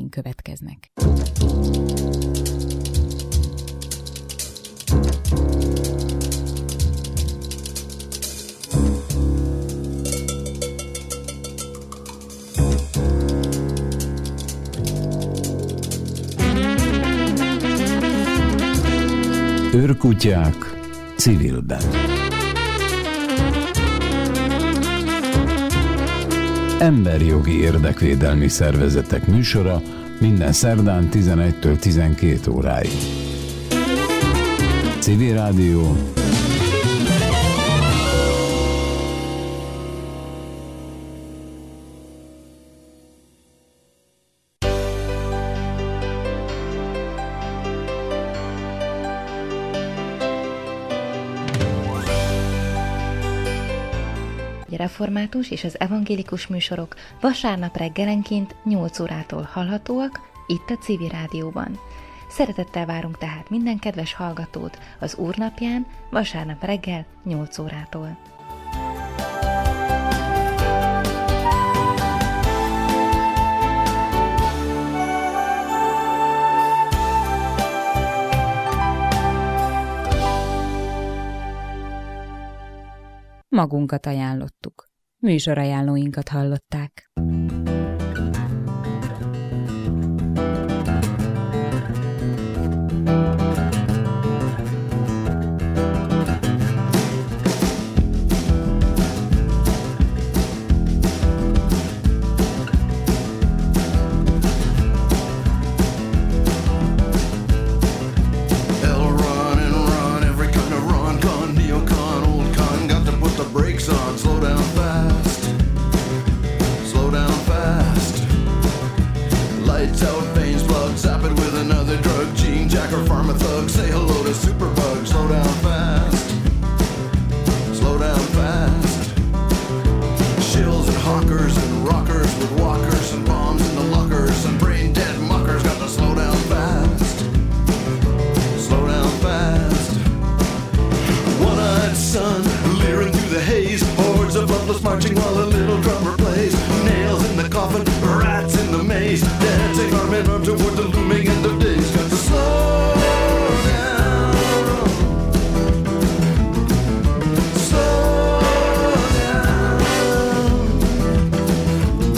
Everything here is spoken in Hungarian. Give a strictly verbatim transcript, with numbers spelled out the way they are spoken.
ajánlóink következnek. Őrkutyák civilben. Emberjogi érdekvédelmi szervezetek műsora minden szerdán tizenegytől tizenkét óráig. Civil Rádió. Református és az evangélikus műsorok vasárnap reggelenként nyolc órától hallhatóak itt a Civil Rádióban. Szeretettel várunk tehát minden kedves hallgatót az Úrnapján vasárnap reggel nyolc órától. Magunkat ajánlottuk. Műsorajánlóinkat hallották.